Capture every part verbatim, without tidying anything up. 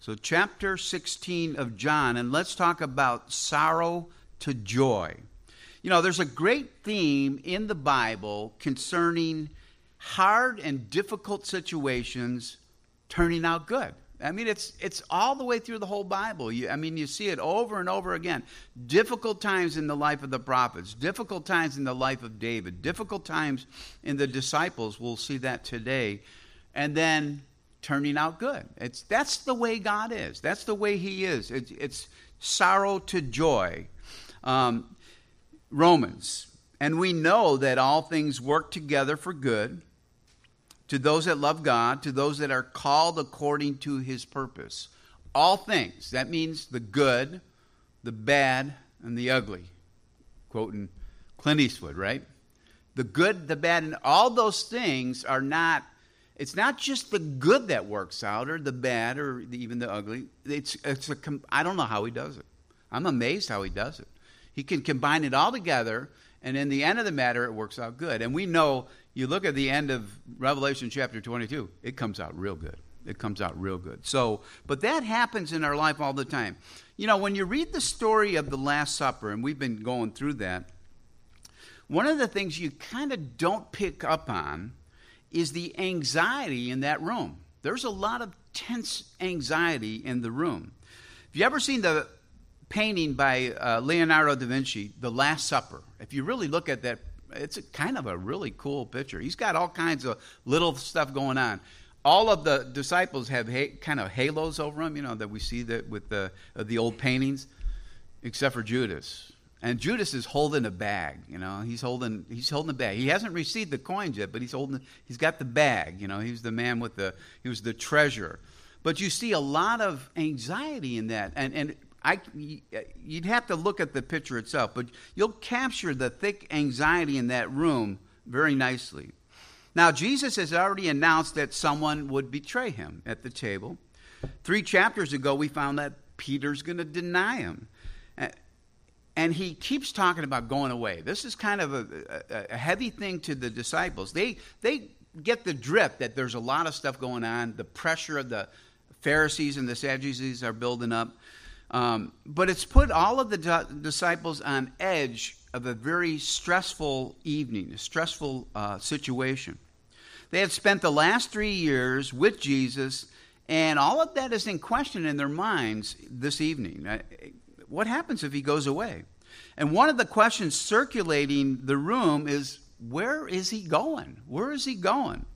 So chapter sixteen of John, and let's talk about sorrow to joy. You know, there's a great theme in the Bible concerning hard and difficult situations turning out good. I mean, it's it's all the way through the whole Bible. You, I mean, you see it over and over again. Difficult times in the life of the prophets, difficult times in the life of David, difficult times in the disciples. We'll see that today. And then turning out good. It's that's the way God is. That's the way he is. It's, it's sorrow to joy. Um, Romans. And we know that all things work together for good to those that love God, to those that are called according to his purpose. All things. That means the good, the bad, and the ugly. Quoting Clint Eastwood, right? The good, the bad, and all those things are not, it's not just the good that works out, or the bad, or even the ugly. It's, it's a, I don't know how he does it. I'm amazed how he does it. He can combine it all together, and in the end of the matter, it works out good. And we know, you look at the end of Revelation chapter twenty-two, it comes out real good. It comes out real good. So, but that happens in our life all the time. You know, when you read the story of the Last Supper, and we've been going through that, one of the things you kind of don't pick up on is the anxiety in that room. There's a lot of tense anxiety in the room. Have you ever seen the painting by uh, Leonardo da Vinci, The Last Supper? If you really look at that, it's a kind of a really cool picture. He's got all kinds of little stuff going on. All of the disciples have ha- kind of halos over them, you know, that we see that with the uh, the old paintings, except for Judas. And Judas is holding a bag, you know. He's holding he's holding a bag. He hasn't received the coins yet, but he's holding he's got the bag, you know. He's the man with the he was the treasurer. But you see a lot of anxiety in that, and and I, you'd have to look at the picture itself, but you'll capture the thick anxiety in that room very nicely. Now, Jesus has already announced that someone would betray him at the table. Three chapters ago, we found that Peter's going to deny him. And he keeps talking about going away. This is kind of a, a, a heavy thing to the disciples. They, they get the drift that there's a lot of stuff going on. The pressure of the Pharisees and the Sadducees are building up. Um, but it's put all of the di- disciples on edge of a very stressful evening, a stressful uh, situation. They had spent the last three years with Jesus, and all of that is in question in their minds this evening. Uh, what happens if he goes away? And one of the questions circulating the room is, where is he going? Where is he going?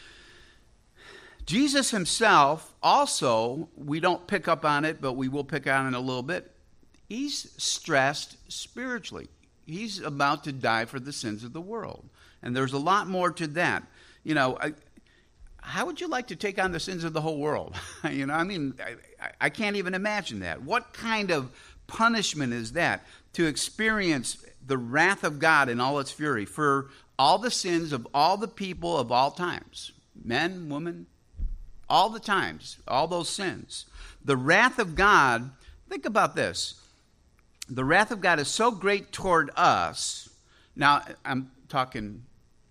Jesus himself also, we don't pick up on it, but we will pick on it a little bit. He's stressed spiritually. He's about to die for the sins of the world. And there's a lot more to that. You know, I, how would you like to take on the sins of the whole world? you know, I mean, I, I can't even imagine that. What kind of punishment is that? To experience the wrath of God in all its fury for all the sins of all the people of all times. Men, women, all the times, all those sins. The wrath of God, think about this. The wrath of God is so great toward us. Now, I'm talking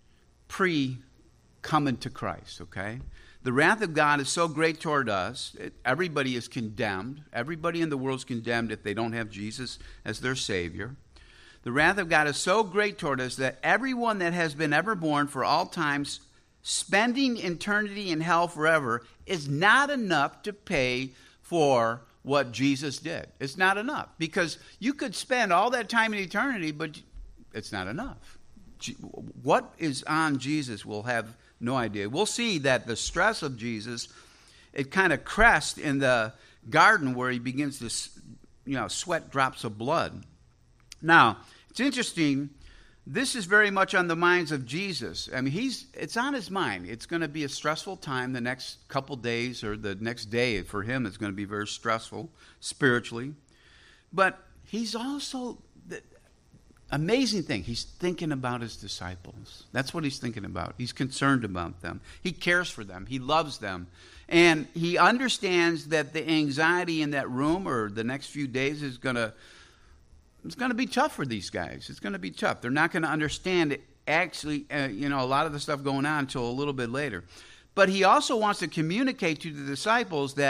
pre-coming to Christ, okay? The wrath of God is so great toward us. It, everybody is condemned. Everybody in the world is condemned if they don't have Jesus as their Savior. The wrath of God is so great toward us that everyone that has been ever born for all times, spending eternity in hell forever, is not enough to pay for what Jesus did. It's not enough, because you could spend all that time in eternity, but it's not enough. What is on Jesus, we'll have no idea. We'll see that the stress of Jesus, it kind of crests in the garden where he begins to, you know, sweat drops of blood. Now, it's interesting. This is very much on the minds of Jesus. I mean, he's it's on his mind. It's going to be a stressful time the next couple days, or the next day for him is going to be very stressful spiritually. But he's also, the amazing thing, he's thinking about his disciples. That's what he's thinking about. He's concerned about them. He cares for them. He loves them. And he understands that the anxiety in that room or the next few days is going to It's going to be tough for these guys. It's going to be tough. They're not going to understand it, actually, uh, you know, a lot of the stuff going on until a little bit later. But he also wants to communicate to the disciples that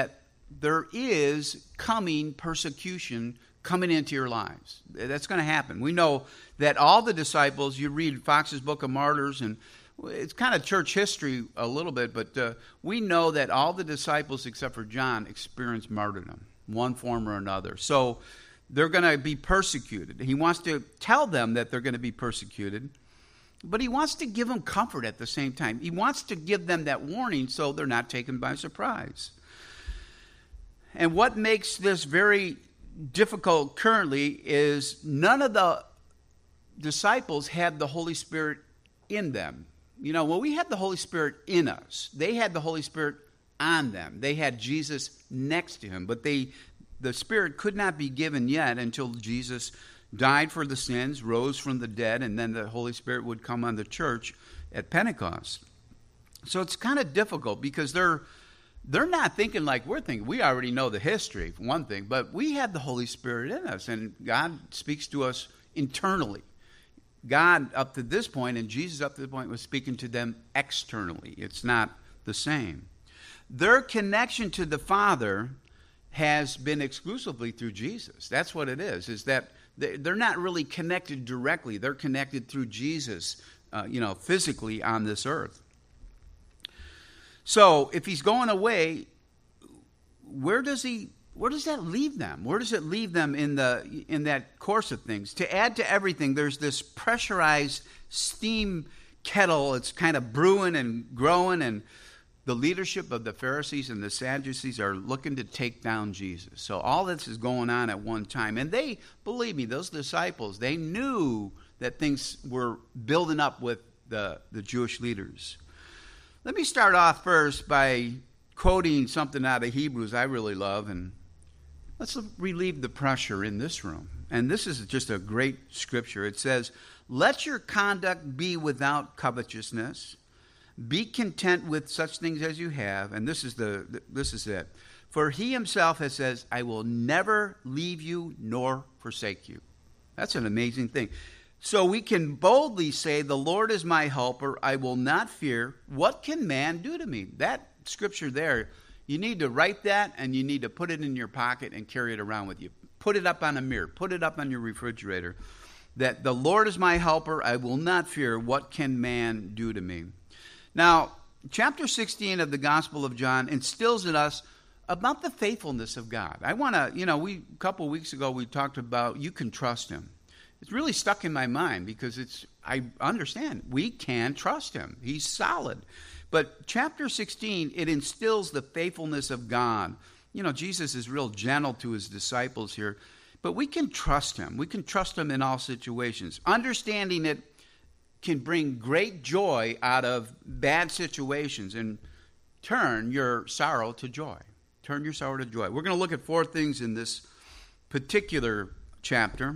there is coming persecution coming into your lives. That's going to happen. We know that all the disciples, you read Fox's Book of Martyrs, and it's kind of church history a little bit, but uh, we know that all the disciples except for John experienced martyrdom, one form or another. So they're going to be persecuted. He wants to tell them that they're going to be persecuted, but he wants to give them comfort at the same time. He wants to give them that warning so they're not taken by surprise. And what makes this very difficult currently is none of the disciples had the Holy Spirit in them. You know, when we had the Holy Spirit in us, they had the Holy Spirit on them. They had Jesus next to him, but they, the Spirit could not be given yet until Jesus died for the sins, rose from the dead, and then the Holy Spirit would come on the church at Pentecost. So it's kind of difficult because they're they're not thinking like we're thinking. We already know the history, for one thing, but we have the Holy Spirit in us, and God speaks to us internally. God, up to this point, and Jesus up to this point, was speaking to them externally. It's not the same. Their connection to the Father has been exclusively through Jesus. That's what it is, is that they're not really connected directly. They're connected through Jesus, uh, you know, physically on this earth. So if he's going away, where does he, where does that leave them? Where does it leave them in the in that course of things? To add to everything, there's this pressurized steam kettle. It's kind of brewing and growing, and the leadership of the Pharisees and the Sadducees are looking to take down Jesus. So all this is going on at one time. And they, believe me, those disciples, they knew that things were building up with the, the Jewish leaders. Let me start off first by quoting something out of Hebrews I really love, and let's relieve the pressure in this room. And this is just a great scripture. It says, "Let your conduct be without covetousness. Be content with such things as you have." And this is the this is it. "For he himself has says, I will never leave you nor forsake you." That's an amazing thing. So we can boldly say, "The Lord is my helper. I will not fear. What can man do to me?" That scripture there, you need to write that, and you need to put it in your pocket and carry it around with you. Put it up on a mirror. Put it up on your refrigerator. That the Lord is my helper. I will not fear. What can man do to me? Now, chapter sixteen of the Gospel of John instills in us about the faithfulness of God. I want to, you know, we a couple of weeks ago we talked about you can trust him. It's really stuck in my mind because it's I understand we can trust him. He's solid. But chapter sixteen, it instills the faithfulness of God. You know, Jesus is real gentle to his disciples here, but we can trust him. We can trust him in all situations. Understanding it can bring great joy out of bad situations and turn your sorrow to joy. Turn your sorrow to joy. We're going to look at four things in this particular chapter.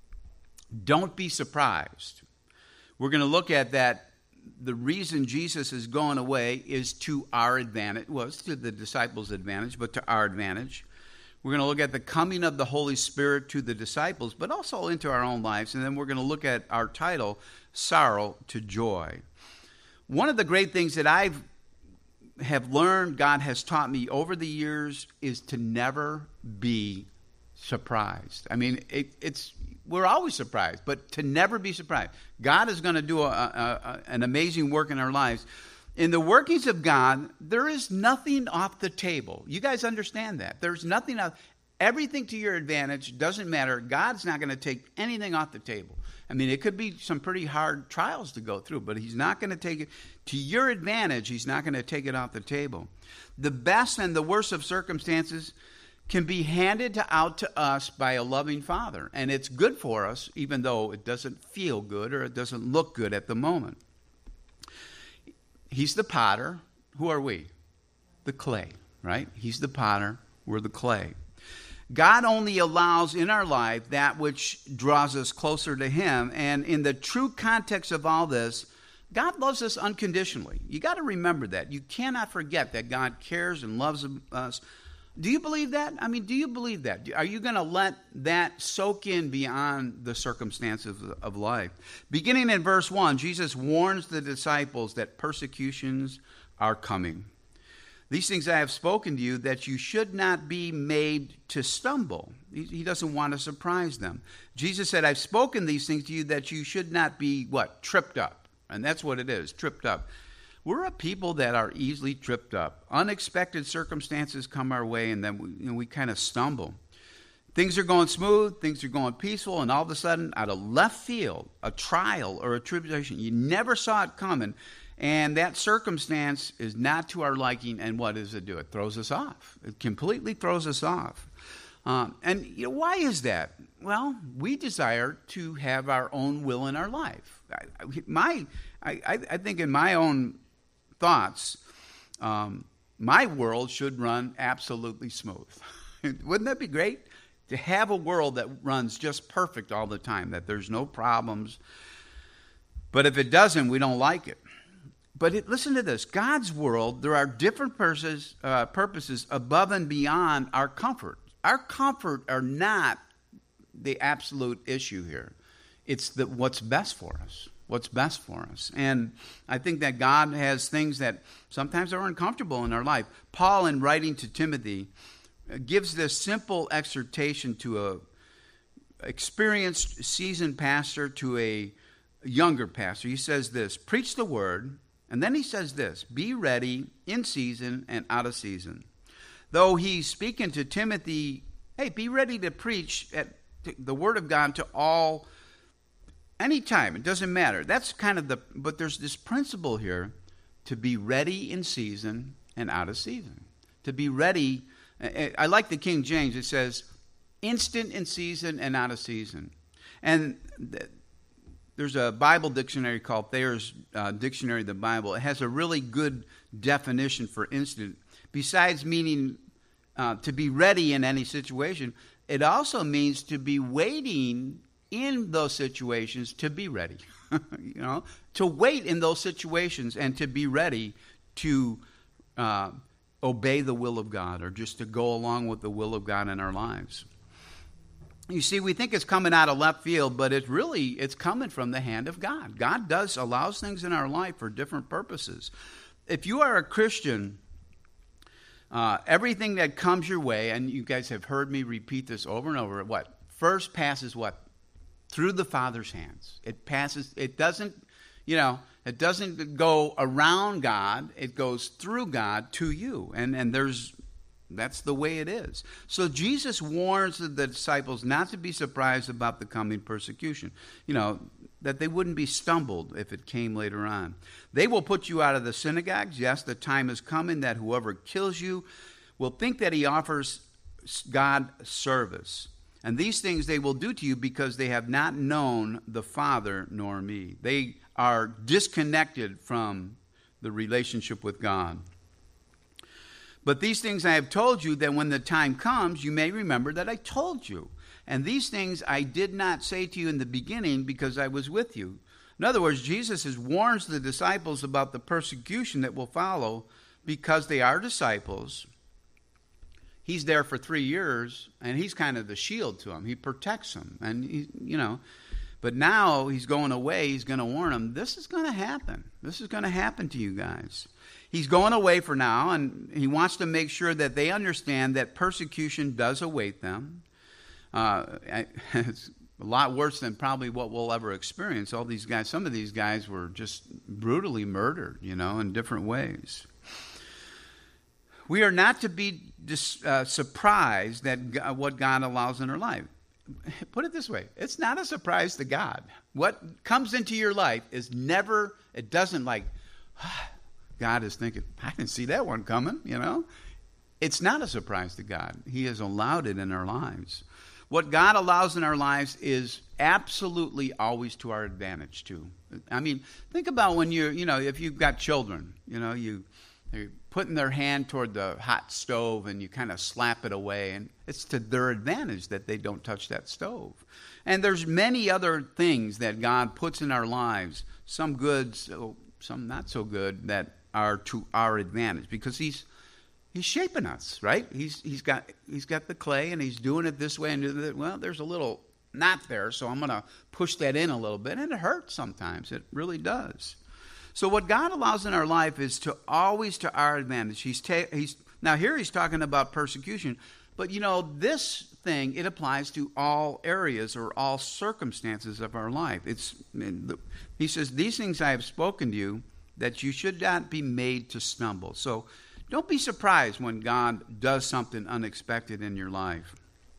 Don't be surprised. We're going to look at that the reason Jesus is going away is to our advantage. Well, it's to the disciples' advantage, but to our advantage. We're going to look at the coming of the Holy Spirit to the disciples, but also into our own lives. And then we're going to look at our title, Sorrow to Joy. One of the great things that I have learned, God has taught me over the years, is to never be surprised. I mean, it, it's we're always surprised, but to never be surprised. God is going to do a, a, a, an amazing work in our lives. In the workings of God, there is nothing off the table. You guys understand that. There's nothing off. Everything to your advantage doesn't matter. God's not going to take anything off the table. I mean, it could be some pretty hard trials to go through, but he's not going to take it to your advantage. He's not going to take it off the table. The best and the worst of circumstances can be handed to, out to us by a loving Father. And it's good for us, even though it doesn't feel good or it doesn't look good at the moment. He's the potter. Who are we? The clay, right? He's the potter. We're the clay. God only allows in our life that which draws us closer to him. And in the true context of all this, God loves us unconditionally. You got to remember that. You cannot forget that God cares and loves us. Do you believe that? I mean, do you believe that? Are you going to let that soak in beyond the circumstances of life? Beginning in verse one, Jesus warns the disciples that persecutions are coming. These things I have spoken to you, that you should not be made to stumble. He, he doesn't want to surprise them. Jesus said, I've spoken these things to you that you should not be, what? Tripped up. And that's what it is, tripped up. We're a people that are easily tripped up. Unexpected circumstances come our way, and then we, you know, we kind of stumble. Things are going smooth, things are going peaceful, and all of a sudden, out of left field, a trial or a tribulation, you never saw it coming, and that circumstance is not to our liking, and what does it do? It throws us off. It completely throws us off. Um, and you know, why is that? Well, we desire to have our own will in our life. I, my, I, I think in my own thoughts, um, my world should run absolutely smooth. Wouldn't that be great? To have a world that runs just perfect all the time, that there's no problems. But if it doesn't, we don't like it. But it, listen to this. God's world, there are different purposes, uh, purposes above and beyond our comfort. Our comfort are not the absolute issue here. It's the, what's best for us. What's best for us. And I think that God has things that sometimes are uncomfortable in our life. Paul, in writing to Timothy, gives this simple exhortation to a experienced, seasoned pastor to a younger pastor. He says this, preach the word, and then he says this, be ready in season and out of season. Though he's speaking to Timothy, hey, be ready to preach at the word of God to all, anytime. It doesn't matter. That's kind of the, but there's this principle here to be ready in season and out of season. To be ready. I like the King James. It says, instant in season and out of season. And there's a Bible dictionary called Thayer's uh, Dictionary of the Bible. It has a really good definition for instant. Besides meaning uh, to be ready in any situation, it also means to be waiting in those situations to be ready. You know, to wait in those situations and to be ready to uh, obey the will of God, or just to go along with the will of God in our lives. You see, we think it's coming out of left field, but it really, it's coming from the hand of God. God does, allows things in our life for different purposes. If you are a Christian, uh, everything that comes your way, and you guys have heard me repeat this over and over, what? First passes what? Through the Father's hands. It passes, it doesn't, you know, it doesn't go around God, it goes through God to you. And and there's, that's the way it is. So Jesus warns the disciples not to be surprised about the coming persecution. You know, that they wouldn't be stumbled if it came later on. They will put you out of the synagogues. Yes, the time is coming that whoever kills you will think that he offers God service. And these things they will do to you because they have not known the Father nor me. They are disconnected from the relationship with God. But these things I have told you, that when the time comes, you may remember that I told you. And these things I did not say to you in the beginning because I was with you. In other words, Jesus has warns the disciples about the persecution that will follow because they are disciples. He's there for three years, and he's kind of the shield to them. He protects them, and he, you know. But now he's going away. He's going to warn them. This is going to happen. This is going to happen to you guys. He's going away for now, and he wants to make sure that they understand that persecution does await them. Uh, it's a lot worse than probably what we'll ever experience. All these guys, some of these guys were just brutally murdered, you know, in different ways. We are not to be dis, uh, surprised that God, what God allows in our life. Put it this way, it's not a surprise to God. What comes into your life is never, it doesn't like, ah, God is thinking, I didn't see that one coming, you know. It's not a surprise to God. He has allowed it in our lives. What God allows in our lives is absolutely always to our advantage too. I mean, think about when you're, you know, if you've got children, you know, you, they're putting their hand toward the hot stove and you kind of slap it away, and it's to their advantage that they don't touch that stove. And there's many other things that God puts in our lives, some good, some not so good, that are to our advantage because he's he's shaping us, right? He's he's got he's got the clay and he's doing it this way and do that. Well, there's a little knot there, so I'm going to push that in a little bit, and it hurts sometimes. It really does. So what God allows in our life is to always to our advantage. He's, ta- he's now here he's talking about persecution, but you know, this thing, it applies to all areas or all circumstances of our life. It's he says, these things I have spoken to you, that you should not be made to stumble. So don't be surprised when God does something unexpected in your life.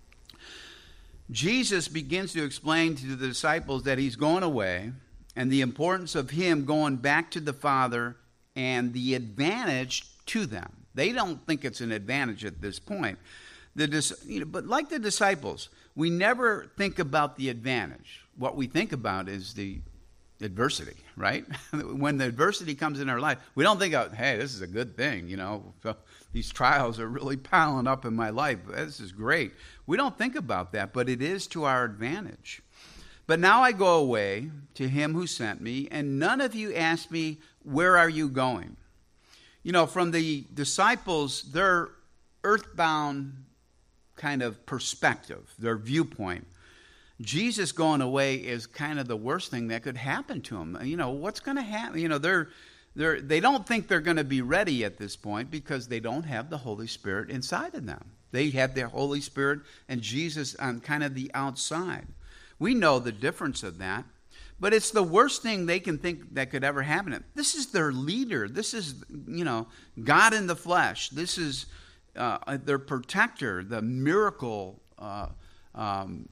Jesus begins to explain to the disciples that he's going away and the importance of him going back to the Father and the advantage to them. They don't think it's an advantage at this point. The, you know, but like the disciples, we never think about the advantage. What we think about is the adversity, right? When the adversity comes in our life, we don't think of, hey, this is a good thing, you know. So these trials are really piling up in my life. This is great. We don't think about that, but it is to our advantage. But now I go away to him who sent me, and none of you ask me, where are you going? You know, from the disciples, their earthbound kind of perspective, their viewpoint, Jesus going away is kind of the worst thing that could happen to them. You know, what's going to happen? You know, they're, they're, they don't think they're going to be ready at this point because they don't have the Holy Spirit inside of them. They have the Holy Spirit and Jesus on kind of the outside. We know the difference of that, but it's the worst thing they can think that could ever happen. This is their leader. This is, you know, God in the flesh. This is uh, their protector, the miracle, uh, um,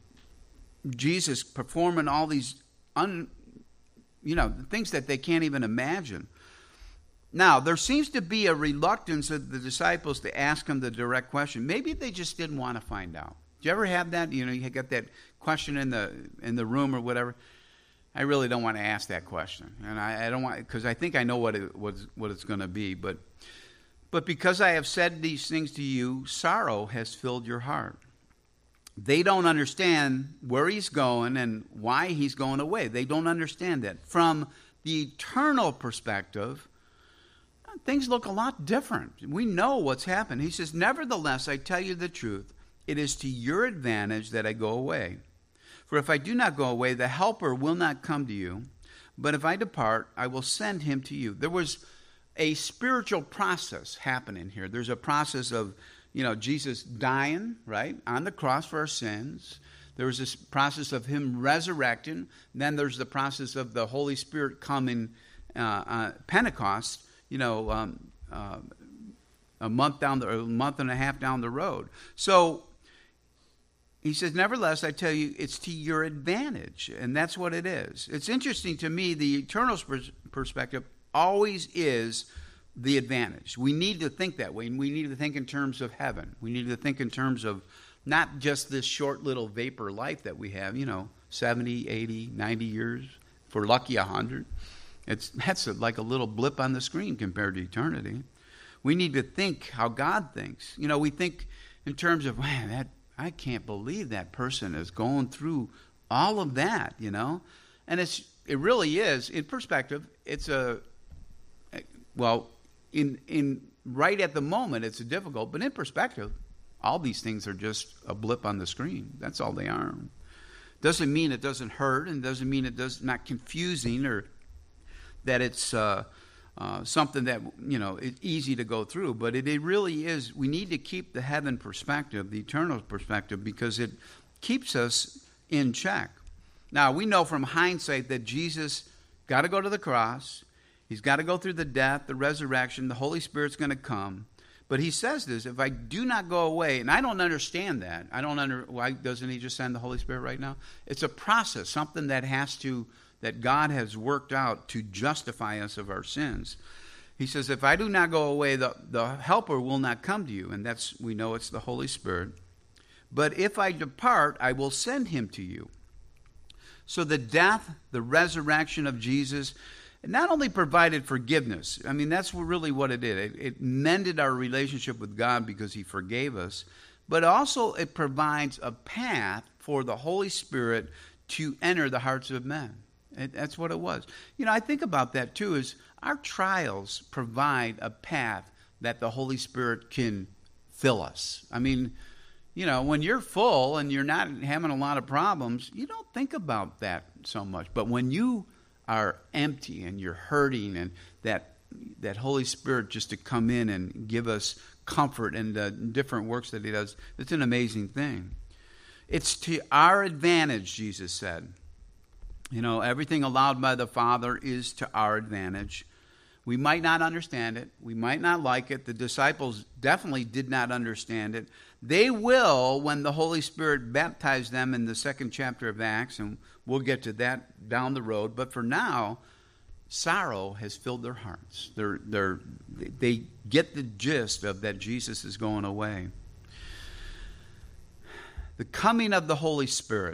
Jesus performing all these, un, you know, things that they can't even imagine. Now, there seems to be a reluctance of the disciples to ask him the direct question. Maybe they just didn't want to find out. Do you ever have that? You know, you got that question in the in the room or whatever. I really don't want to ask that question, and I, I don't want, because I think I know what it what, what it's going to be. But but because I have said these things to you, sorrow has filled your heart. They don't understand where he's going and why he's going away. They don't understand that. From the eternal perspective, things look a lot different. We know what's happened. He says, nevertheless, I tell you the truth. It is to your advantage that I go away. For if I do not go away, the Helper will not come to you. But if I depart, I will send him to you. There was a spiritual process happening here. There's a process of, you know, Jesus dying, right, on the cross for our sins. There was this process of him resurrecting. Then there's the process of the Holy Spirit coming, uh, uh, Pentecost, you know, um, uh, a month down the, a month and a half down the road. So he says, nevertheless, I tell you, it's to your advantage. And that's what it is. It's interesting to me, the eternal perspective always is the advantage. We need to think that way. And we need to think in terms of heaven. We need to think in terms of not just this short little vapor life that we have, you know, seventy, eighty, ninety years, if we're lucky, one hundred. It's, that's a, like a little blip on the screen compared to eternity. We need to think how God thinks. You know, we think in terms of, man, that, I can't believe that person is going through all of that, you know. And it's it really is, in perspective, it's a, well, in in right at the moment, it's difficult. But in perspective, all these things are just a blip on the screen. That's all they are. Doesn't mean it doesn't hurt, and doesn't mean it does not confusing or that it's uh, uh, something that, you know, it's easy to go through. But it, it really is, we need to keep the heaven perspective, the eternal perspective, because it keeps us in check. Now, we know from hindsight that Jesus got to go to the cross. He's got to go through the death, the resurrection. The Holy Spirit's going to come. But he says this, if I do not go away, and I don't understand that. I don't under, why doesn't he just send the Holy Spirit right now? It's a process, something that has to, that God has worked out to justify us of our sins. He says, if I do not go away, the, the Helper will not come to you. And that's, we know it's the Holy Spirit. But if I depart, I will send him to you. So the death, the resurrection of Jesus, it not only provided forgiveness. I mean, that's really what it did. It, it mended our relationship with God because he forgave us. But also it provides a path for the Holy Spirit to enter the hearts of men. It, that's what it was. You know, I think about that too, is our trials provide a path that the Holy Spirit can fill us. I mean, you know, when you're full and you're not having a lot of problems, you don't think about that so much. But when you are empty and you're hurting, and that that Holy Spirit just to come in and give us comfort and the different works that he does, it's an amazing thing. It's to our advantage, Jesus said. You know, everything allowed by the Father is to our advantage. We might not understand it. We might not like it. The disciples definitely did not understand it. They will when the Holy Spirit baptized them in the second chapter of Acts, and we'll get to that down the road. But for now, sorrow has filled their hearts. They're, they're, they get the gist of that Jesus is going away. The coming of the Holy Spirit.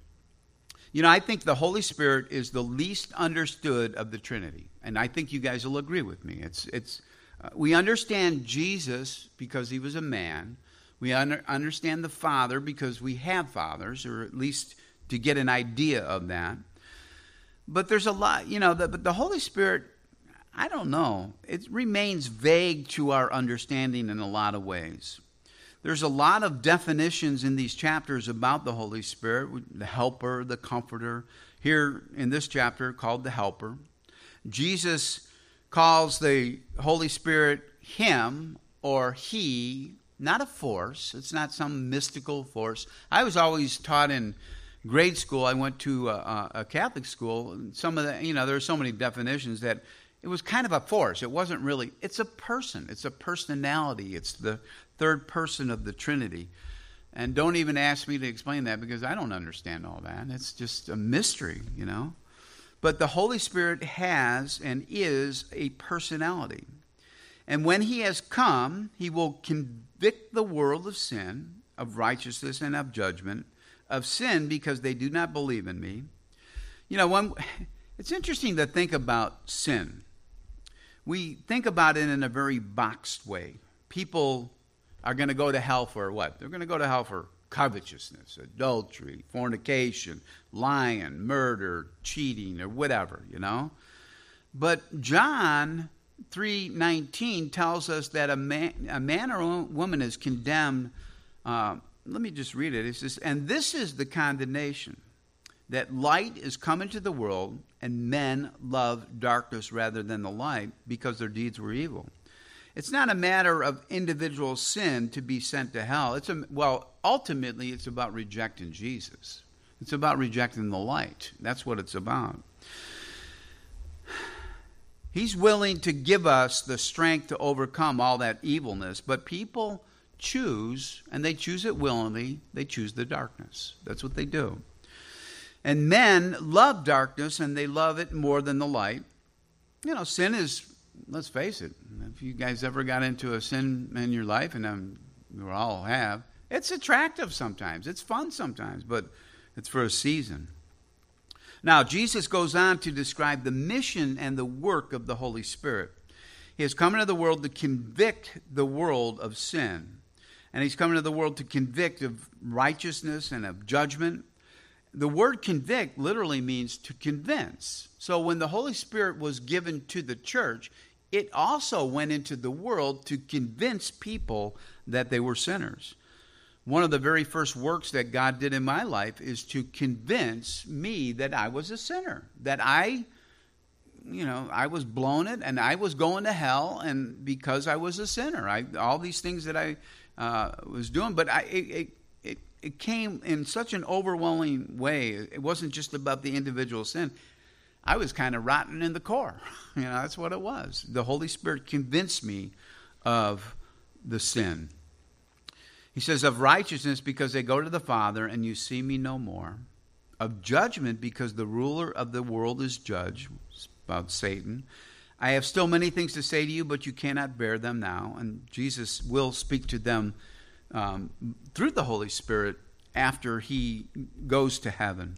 You know, I think the Holy Spirit is the least understood of the Trinity. And I think you guys will agree with me. It's, it's, uh, we understand Jesus because he was a man. We under, understand the Father because we have fathers, or at least to get an idea of that. But there's a lot, you know, the, but the Holy Spirit, I don't know. It remains vague to our understanding in a lot of ways. There's a lot of definitions in these chapters about the Holy Spirit, the helper, the comforter. Here in this chapter, called the helper. Jesus calls the Holy Spirit him or he, not a force. It's not some mystical force. I was always taught in grade school, I went to a, a Catholic school, and some of the, you know, there are so many definitions that it was kind of a force. It wasn't really, it's a person. It's a personality. It's the third person of the Trinity. And don't even ask me to explain that because I don't understand all that. It's just a mystery, you know. But the Holy Spirit has and is a personality. And when he has come, he will convict the world of sin, of righteousness, and of judgment. Of sin because they do not believe in me. You know, when, it's interesting to think about sin. We think about it in a very boxed way. People are going to go to hell for what? They're going to go to hell for covetousness, adultery, fornication, lying, murder, cheating, or whatever, you know. But John three nineteen tells us that a man, a man or a woman is condemned. Uh, let me just read it. It says, and this is the condemnation, that light is come into the world, and men love darkness rather than the light, because their deeds were evil. It's not a matter of individual sin to be sent to hell. It's a, well, ultimately, it's about rejecting Jesus. It's about rejecting the light. That's what it's about. He's willing to give us the strength to overcome all that evilness, but people choose, and they choose it willingly, they choose the darkness. That's what they do. And men love darkness, and they love it more than the light. You know, sin is, let's face it, if you guys ever got into a sin in your life, and um, we all have, it's attractive sometimes. It's fun sometimes, but it's for a season. Now, Jesus goes on to describe the mission and the work of the Holy Spirit. He has come into the world to convict the world of sin. And he's come into the world to convict of righteousness and of judgment. The word convict literally means to convince. So when the Holy Spirit was given to the church, it also went into the world to convince people that they were sinners. One of the very first works that God did in my life is to convince me that I was a sinner, that I, you know, I was blowing it and I was going to hell, and because I was a sinner, I, all these things that I uh, was doing, but I, it, it, it came in such an overwhelming way. It wasn't just about the individual sin. I was kind of rotten in the core. You know, that's what it was. The Holy Spirit convinced me of the sin. He says, of righteousness, because they go to the Father, and you see me no more. Of judgment, because the ruler of the world is judged. It's about Satan. I have still many things to say to you, but you cannot bear them now. And Jesus will speak to them um, through the Holy Spirit after he goes to heaven.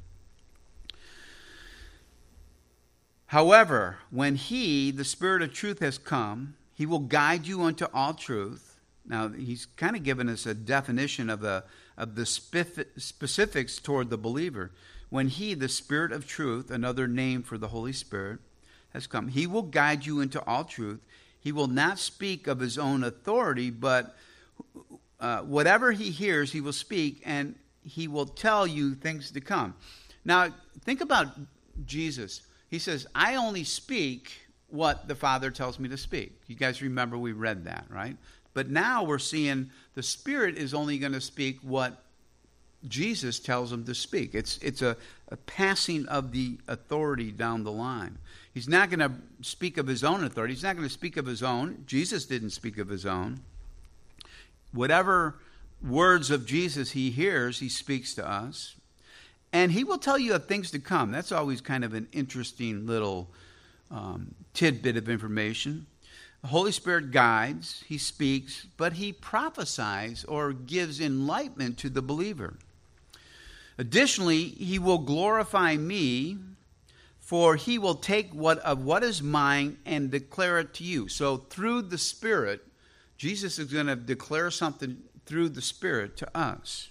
However, when he, the Spirit of truth, has come, he will guide you unto all truth. Now, he's kind of given us a definition of the, of the specifics toward the believer. When he, the Spirit of truth, another name for the Holy Spirit, has come, he will guide you into all truth. He will not speak of his own authority, but uh, whatever he hears, he will speak, and he will tell you things to come. Now, think about Jesus. He says, I only speak what the Father tells me to speak. You guys remember we read that, right? But now we're seeing the Spirit is only going to speak what Jesus tells him to speak. It's it's a, a passing of the authority down the line. He's not going to speak of his own authority. He's not going to speak of his own. Jesus didn't speak of his own. Whatever words of Jesus he hears, he speaks to us. And he will tell you of things to come. That's always kind of an interesting little um, tidbit of information. The Holy Spirit guides, he speaks, but he prophesies or gives enlightenment to the believer. Additionally, he will glorify me, for he will take what of what is mine and declare it to you. So through the Spirit, Jesus is going to declare something through the Spirit to us.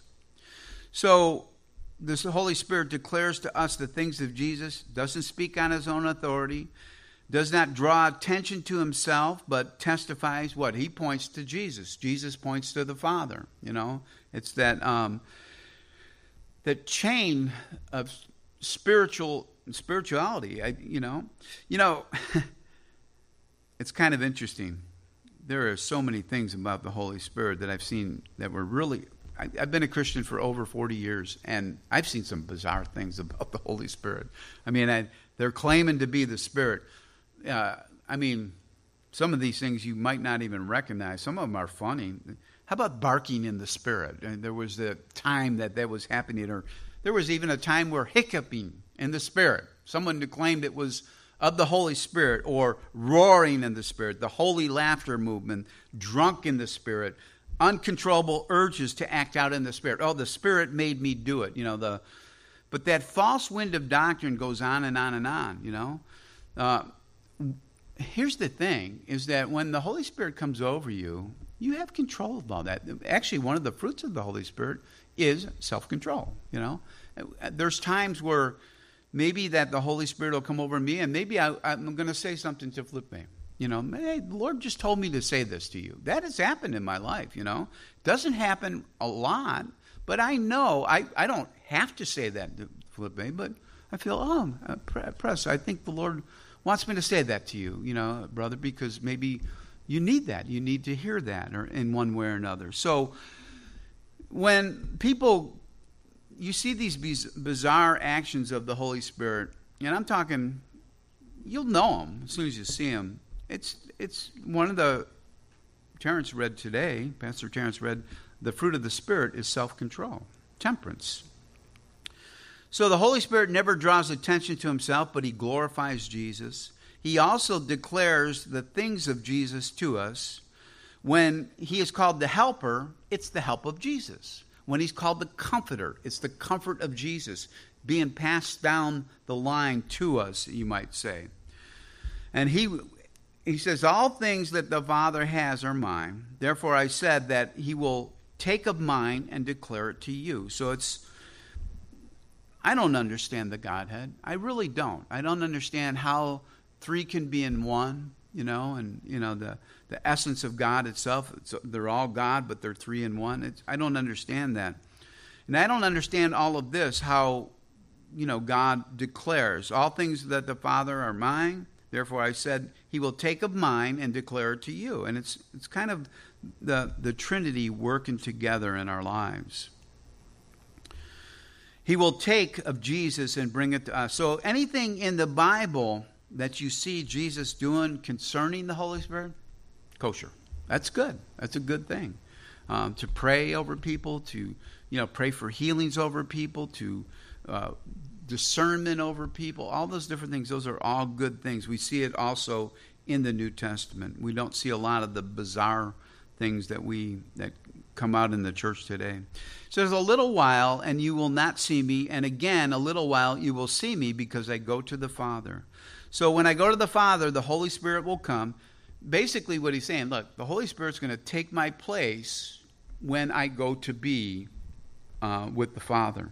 So the Holy Spirit declares to us the things of Jesus, doesn't speak on his own authority, does not draw attention to himself, but testifies what? He points to Jesus. Jesus points to the Father. You know, it's that um, that chain of spiritual spirituality. I, you know, you know, it's kind of interesting. There are so many things about the Holy Spirit that I've seen that were really. I, I've been a Christian for over forty years, and I've seen some bizarre things about the Holy Spirit. I mean, I, they're claiming to be the Spirit. Uh, I mean, some of these things you might not even recognize. Some of them are funny. How about barking in the Spirit? And there was the time that that was happening, or there was even a time where hiccuping in the Spirit. Someone claimed it was of the Holy Spirit, or roaring in the Spirit, the holy laughter movement, drunk in the Spirit, uncontrollable urges to act out in the Spirit. Oh, the Spirit made me do it. You know, the but that false wind of doctrine goes on and on and on, you know. Uh, here's the thing, is that when the Holy Spirit comes over you, you have control of all that. Actually, one of the fruits of the Holy Spirit is self-control, you know. There's times where maybe that the Holy Spirit will come over me, and maybe I, I'm going to say something to Felipe. You know, hey, the Lord just told me to say this to you. That has happened in my life, you know. Doesn't happen a lot, but I know, I, I don't have to say that to Felipe, but I feel, oh, I'm pressed. I think the Lord wants me to say that to you, you know, brother, because maybe you need that. You need to hear that or in one way or another. So when people, you see these bizarre actions of the Holy Spirit, and I'm talking, you'll know them as soon as you see them. It's it's one of the, Terrence read today, Pastor Terrence read, the fruit of the Spirit is self-control, temperance. So the Holy Spirit never draws attention to himself, but he glorifies Jesus. He also declares the things of Jesus to us. When he is called the helper, it's the help of Jesus. When he's called the comforter, it's the comfort of Jesus being passed down the line to us, you might say. And he he says, all things that the Father has are mine. Therefore I said that he will take of mine and declare it to you. So it's, I don't understand the Godhead. I really don't. I don't understand how three can be in one, you know, and, you know, the, the essence of God itself, it's, they're all God, but they're three in one. It's, I don't understand that. And I don't understand all of this, how, you know, God declares, all things that the Father are mine. Therefore I said, he will take of mine and declare it to you. And it's it's kind of the, the Trinity working together in our lives. He will take of Jesus and bring it to us. So anything in the Bible that you see Jesus doing concerning the Holy Spirit, kosher. That's good. That's a good thing. Um, to pray over people, to, you know, pray for healings over people, to uh, discernment over people, all those different things, those are all good things. We see it also in the New Testament. We don't see a lot of the bizarre things that we that come out in the church today. So there's a little while and you will not see me, and again a little while you will see me, because I go to the Father. So when I go to the Father, the Holy Spirit will come. Basically what he's saying, look, the Holy Spirit's going to take my place when I go to be uh, with the Father.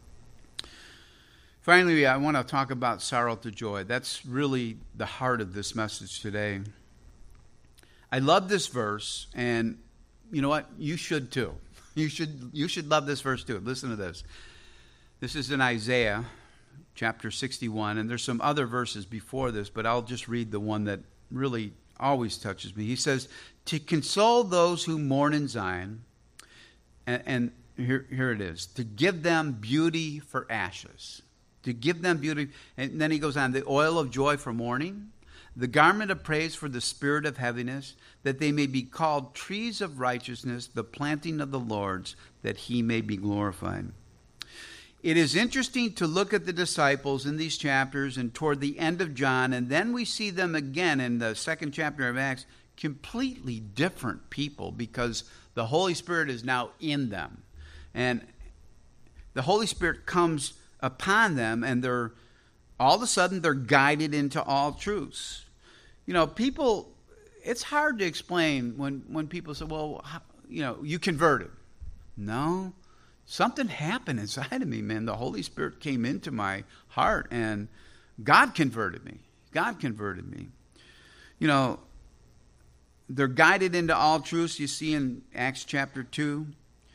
Finally, I want to talk about sorrow to joy. That's really the heart of this message today. I love this verse, and you know what? You should too. You should you should love this verse too. Listen to this. This is in Isaiah chapter sixty-one, and there's some other verses before this, but I'll just read the one that really always touches me. He says, to console those who mourn in Zion, and, and here, here it is, to give them beauty for ashes. To give them beauty. And then he goes on, the oil of joy for mourning, the garment of praise for the spirit of heaviness, that they may be called trees of righteousness, the planting of the Lord's, that he may be glorified. It is interesting to look at the disciples in these chapters and toward the end of John, and then we see them again in the second chapter of Acts, completely different people because the Holy Spirit is now in them. And the Holy Spirit comes upon them, and they're all of a sudden they're guided into all truths. You know, people, it's hard to explain when, when people say, well, how, you know, you converted. No, something happened inside of me, man. The Holy Spirit came into my heart, and God converted me. God converted me. You know, they're guided into all truths. You see in Acts chapter two,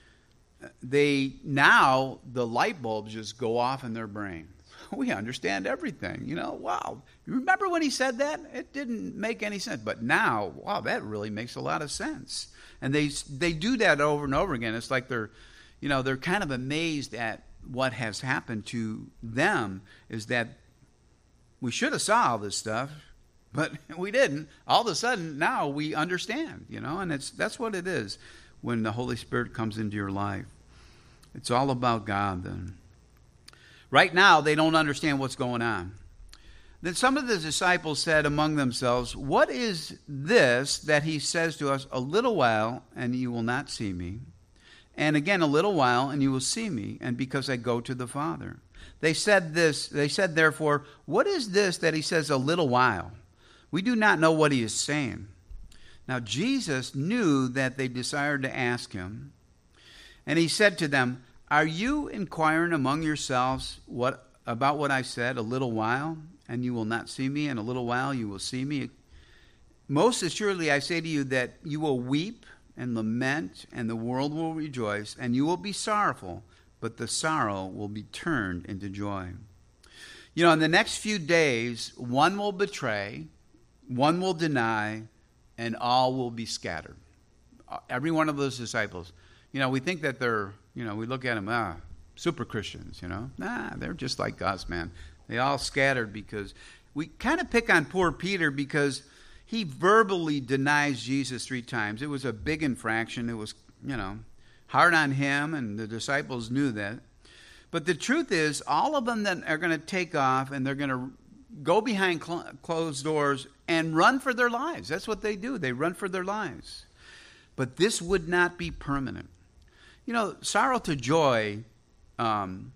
they now the light bulbs just go off in their brain. We understand everything. You know, wow. You remember when he said that? It didn't make any sense. But now, wow, that really makes a lot of sense. And they they do that over and over again. It's like they're, you know, they're kind of amazed at what has happened to them, is that we should have saw all this stuff, but we didn't. All of a sudden, now we understand, you know, and it's that's what it is when the Holy Spirit comes into your life. It's all about God then. Right now, they don't understand what's going on. Then some of the disciples said among themselves, what is this that he says to us, a little while, and you will not see me, and again a little while, and you will see me, and because I go to the Father. They said this, they said therefore, what is this that he says a little while? We do not know what he is saying. Now Jesus knew that they desired to ask him, and he said to them, are you inquiring among yourselves what about what I said, a little while, and you will not see me, and a little while you will see me? Most assuredly I say to you that you will weep and lament, and the world will rejoice, and you will be sorrowful, but the sorrow will be turned into joy. You know, in the next few days, one will betray, one will deny, and all will be scattered. Every one of those disciples. You know, we think that they're, you know, we look at them, ah, super Christians, you know. Nah, they're just like us, man. They all scattered because we kind of pick on poor Peter because he verbally denies Jesus three times. It was a big infraction. It was, you know, hard on him, and the disciples knew that. But the truth is, all of them that are going to take off, and they're going to go behind cl- closed doors and run for their lives. That's what they do. They run for their lives. But this would not be permanent. You know, sorrow to joy um,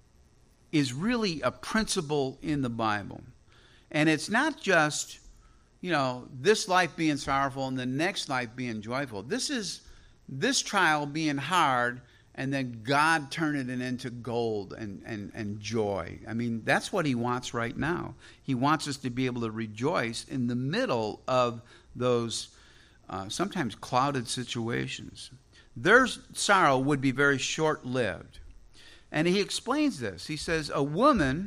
is really a principle in the Bible. And it's not just, you know, this life being sorrowful and the next life being joyful. This is this trial being hard, and then God turning it into gold and, and, and joy. I mean, that's what he wants right now. He wants us to be able to rejoice in the middle of those uh, sometimes clouded situations. Their sorrow would be very short-lived. And he explains this. He says, a woman,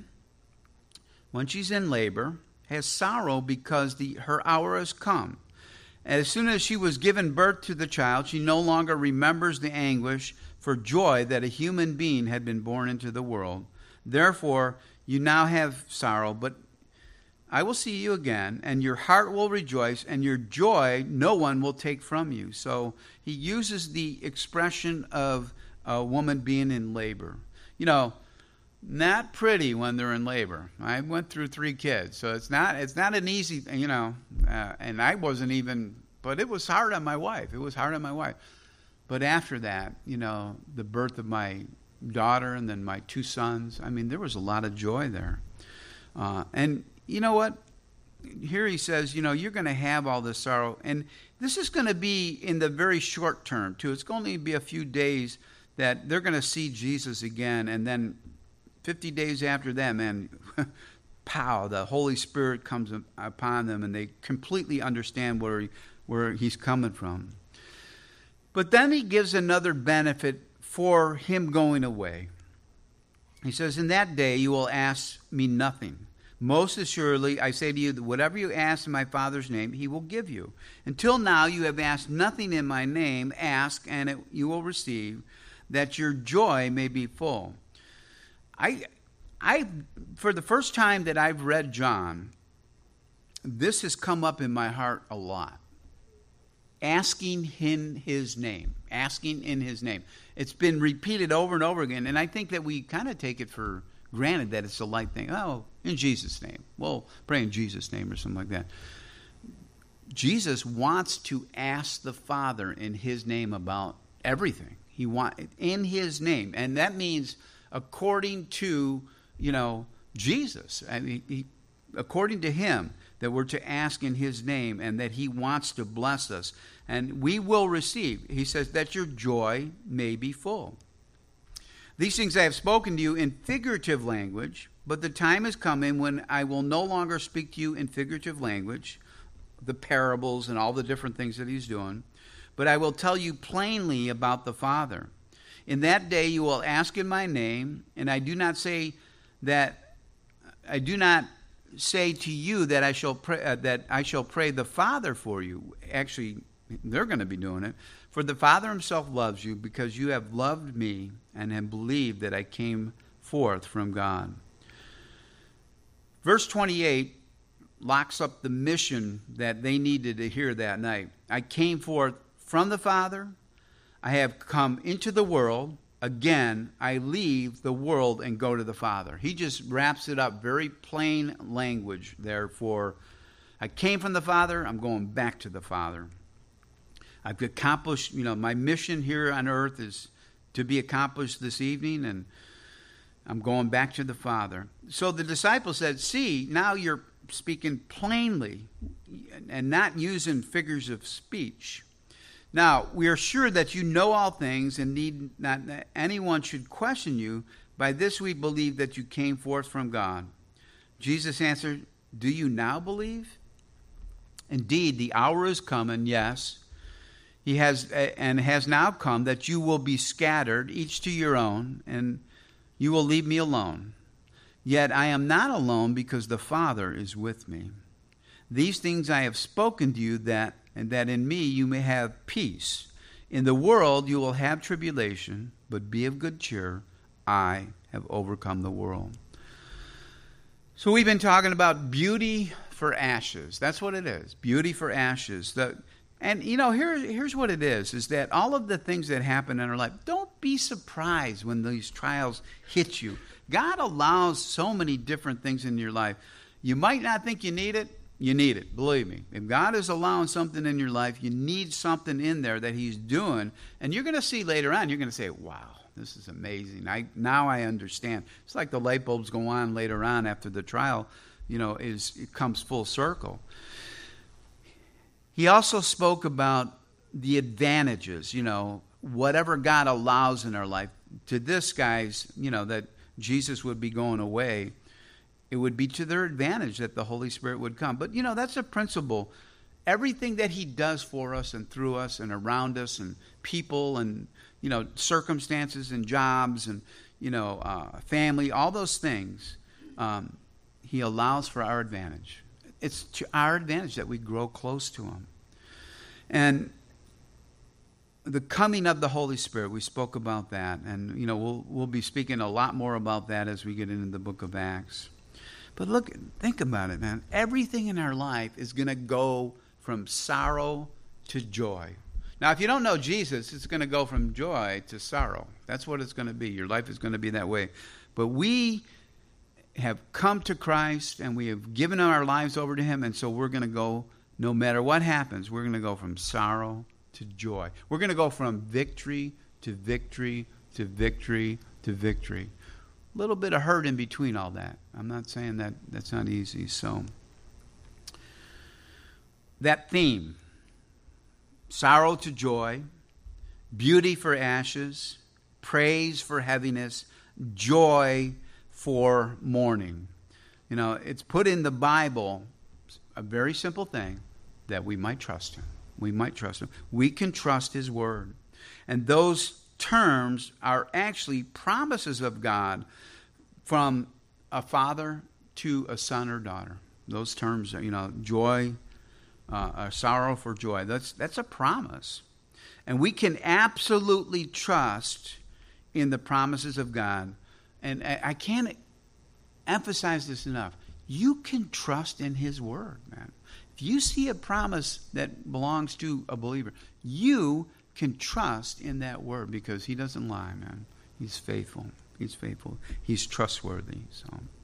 when she's in labor, has sorrow because the, her hour has come. And as soon as she was given birth to the child, she no longer remembers the anguish for joy that a human being had been born into the world. Therefore, you now have sorrow, but I will see you again, and your heart will rejoice, and your joy no one will take from you. So he uses the expression of a woman being in labor. You know, not pretty when they're in labor. I went through three kids, so it's not it's not an easy, you know, uh, and I wasn't even, but it was hard on my wife. It was hard on my wife. But after that, you know, the birth of my daughter and then my two sons, I mean, there was a lot of joy there. Uh, and you know what? Here he says, you know, you're going to have all this sorrow. And this is going to be in the very short term, too. It's going to be a few days that they're going to see Jesus again. And then fifty days after that, man, pow, the Holy Spirit comes upon them, and they completely understand where, he, where he's coming from. But then he gives another benefit for him going away. He says, in that day you will ask me nothing. Most assuredly, I say to you that whatever you ask in my Father's name, he will give you. Until now you have asked nothing in my name. Ask, and it, you will receive, that your joy may be full. I, I, for the first time that I've read John, this has come up in my heart a lot. Asking in his name. Asking in his name. It's been repeated over and over again, and I think that we kind of take it for granted that it's a light thing. Oh, in Jesus' name. Well, pray in Jesus' name or something like that. Jesus wants to ask the Father in his name about everything. He want in his name, and that means according to, you know, Jesus. I mean, he, according to him, that we're to ask in his name, and that he wants to bless us, and we will receive. He says that your joy may be full. These things I have spoken to you in figurative language, but the time is coming when I will no longer speak to you in figurative language, the parables and all the different things that he's doing, but I will tell you plainly about the Father. In that day you will ask in my name, and I do not say that I do not say to you that I shall pray, uh, that I shall pray the Father for you. Actually, they're going to be doing it. For the Father himself loves you, because you have loved me and have believed that I came forth from God. Verse twenty-eight locks up the mission that they needed to hear that night. I came forth from the Father. I have come into the world. Again, I leave the world and go to the Father. He just wraps it up, very plain language there for, I came from the Father, I'm going back to the Father. I've accomplished, you know, my mission here on earth is to be accomplished this evening, and I'm going back to the Father. So the disciples said, see, now you're speaking plainly and not using figures of speech. Now, we are sure that you know all things, and need not that anyone should question you. By this we believe that you came forth from God. Jesus answered, do you now believe? Indeed, the hour is coming, yes, he has and has now come, that you will be scattered, each to your own, and you will leave me alone. Yet I am not alone, because the Father is with me. These things I have spoken to you, that and that in me you may have peace. In the world you will have tribulation, but be of good cheer. I have overcome the world. So we've been talking about beauty for ashes. That's what it is. Beauty for ashes. The, and, you know, here, here's what it is, is that all of the things that happen in our life, don't be surprised when these trials hit you. God allows so many different things in your life. You might not think you need it. You need it, believe me. If God is allowing something in your life, you need something in there that he's doing. And you're going to see later on, you're going to say, wow, this is amazing. I Now I understand. It's like the light bulbs go on later on after the trial, you know, is it comes full circle. He also spoke about the advantages, you know, whatever God allows in our life. To this, guys, you know, that Jesus would be going away, it would be to their advantage that the Holy Spirit would come. But, you know, that's a principle. Everything that he does for us and through us and around us, and people and, you know, circumstances and jobs and, you know, uh, family, all those things, um, he allows for our advantage. It's to our advantage that we grow close to him. And the coming of the Holy Spirit, we spoke about that. And, you know, we'll, we'll be speaking a lot more about that as we get into the book of Acts. But look, think about it, man. Everything in our life is going to go from sorrow to joy. Now, if you don't know Jesus, it's going to go from joy to sorrow. That's what it's going to be. Your life is going to be that way. But we have come to Christ, and we have given our lives over to him, and so we're going to go, no matter what happens, we're going to go from sorrow to joy. We're going to go from victory to victory to victory to victory. A little bit of hurt in between all that. I'm not saying that that's not easy. So that theme, sorrow to joy, beauty for ashes, praise for heaviness, joy for mourning. You know, it's put in the Bible, a very simple thing, that we might trust him. We might trust him. We can trust his word. And those terms are actually promises of God from a father to a son or daughter. Those terms are, you know, joy, uh, a sorrow for joy. That's that's a promise. And we can absolutely trust in the promises of God. And I, I can't emphasize this enough. You can trust in his word, man. If you see a promise that belongs to a believer, you can trust in that word because he doesn't lie, man. He's faithful. He's faithful. He's trustworthy. So